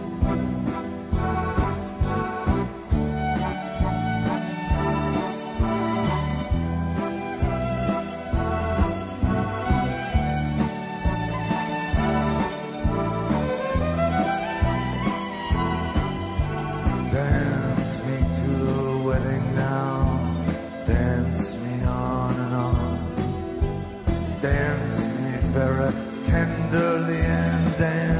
Dance me to the wedding now. Dance me on and on. Dance me very tenderly and dance